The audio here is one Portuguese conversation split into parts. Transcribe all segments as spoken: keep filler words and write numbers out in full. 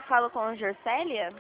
eu falo com a Jorcélia?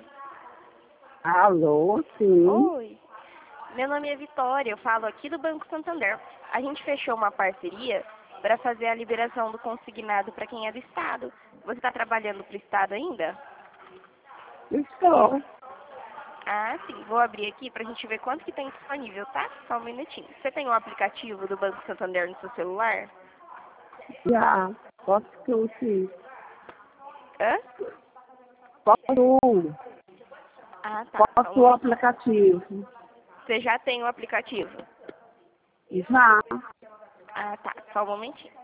Alô, sim. Oi, meu nome é Vitória, eu falo aqui do Banco Santander. A gente fechou uma parceria para fazer a liberação do consignado para quem é do Estado. Você está trabalhando para o Estado ainda? Estou. Ah, sim. Vou abrir aqui para a gente ver quanto que tem disponível, tá? Só um minutinho. Você tem o aplicativo do Banco Santander no seu celular? Já. Posso que eu sim. Hã? Posso. Ah, tá. Só um Posso o minutinho. aplicativo. Você já tem o aplicativo? Já. Ah, tá. Só um momentinho.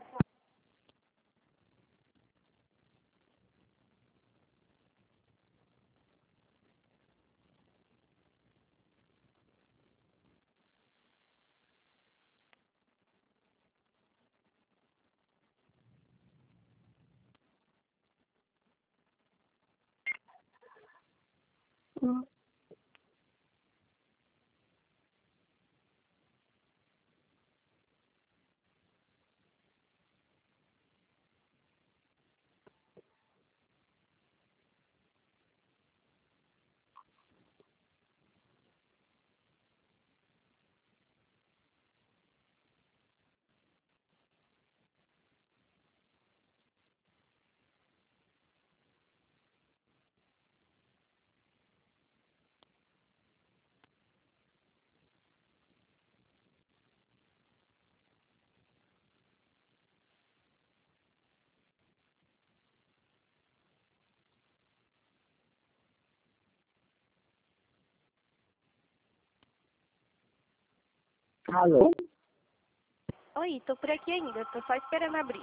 Alô? Oi, tô por aqui ainda. Tô só esperando abrir.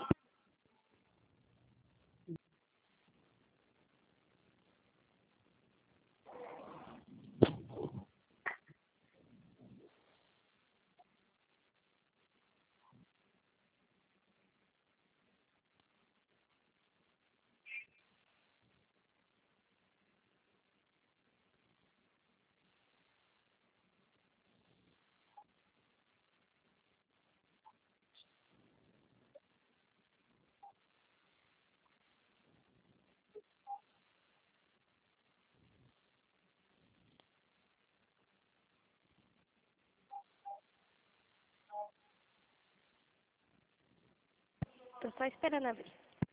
Tô só esperando abrir.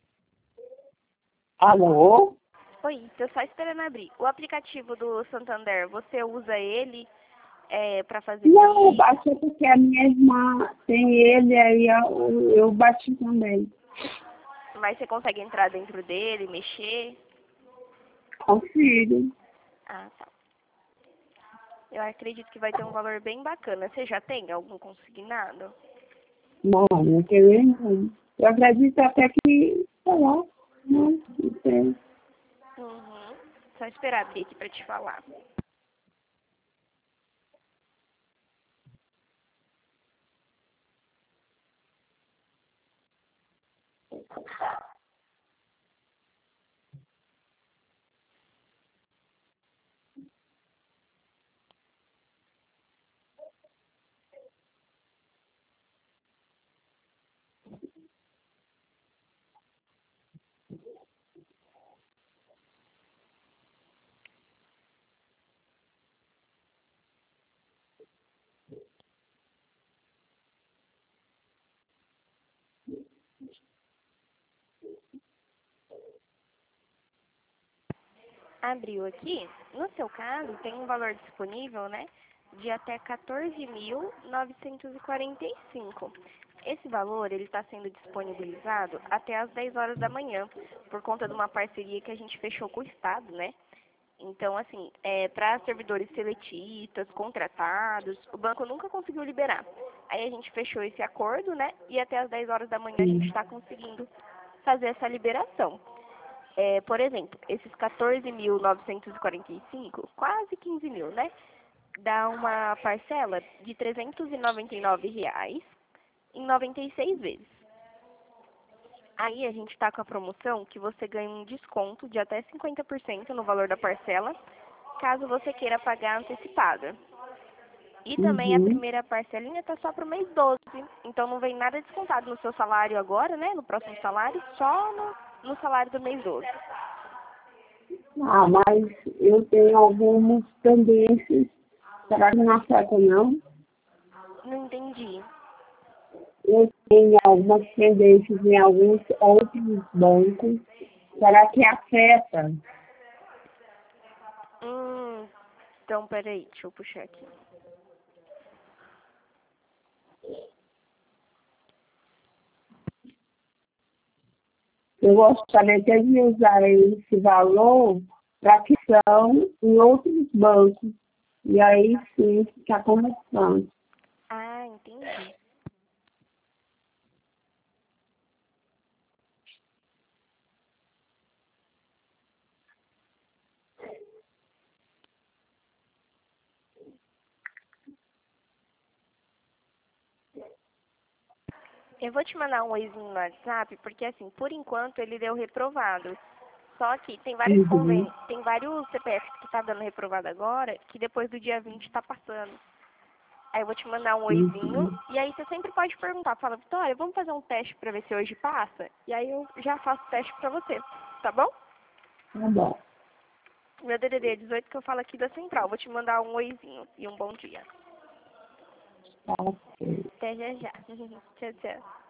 Alô? Oi, tô só esperando abrir. O aplicativo do Santander, você usa ele é, para fazer Não, eu Pix? baixei porque a minha irmã tem ele, aí eu, eu baixei também. Mas você consegue entrar dentro dele, mexer? Consigo. Ah, tá. Eu acredito que vai ter um valor bem bacana. Você já tem algum consignado? Não, não queria não. Eu acredito até que, sei lá, não, não sei. Uhum. Só esperar abrir aqui pra te falar. Abriu aqui. No seu caso, tem um valor disponível, né? De até quatorze mil novecentos e quarenta e cinco. Esse valor ele está sendo disponibilizado até às dez horas da manhã, por conta de uma parceria que a gente fechou com o Estado, né? Então, assim, é, para servidores seletistas, contratados, o banco nunca conseguiu liberar. Aí a gente fechou esse acordo, né? E até às dez horas da manhã a gente está conseguindo fazer essa liberação. É, por exemplo, esses quatorze mil novecentos e quarenta e cinco, quase quinze mil, né? Dá uma parcela de trezentos e noventa e nove reais em noventa e seis vezes. Aí a gente está com a promoção que você ganha um desconto de até cinquenta por cento no valor da parcela, caso você queira pagar antecipada. E também a Uhum. primeira parcelinha está só para o mês doze, então não vem nada descontado no seu salário agora, né? No próximo salário, só no, no salário do mês doze. Ah, mas eu tenho algumas tendências. Será que não afeta, não? Não entendi. Eu tenho algumas tendências em alguns outros bancos. Será que afeta? Hum, então peraí, deixa eu puxar aqui. Eu gostaria até de usar esse valor para questão em outros bancos. E aí sim ficar conversando. Ah, entendi. Eu vou te mandar um oizinho no WhatsApp, porque assim, por enquanto ele deu reprovado. Só que tem vários Uhum. convênios, tem vários C P Fs que tá dando reprovado agora, que depois do dia vinte tá passando. Aí eu vou te mandar um oizinho, Uhum. e aí você sempre pode perguntar, fala, Vitória, vamos fazer um teste pra ver se hoje passa? E aí eu já faço o teste pra você, tá bom? Tá bom. Meu D D D é dezoito que eu falo aqui da Central. Vou te mandar um oizinho e um bom dia. Tá ok. Até já já. Tchau, tchau.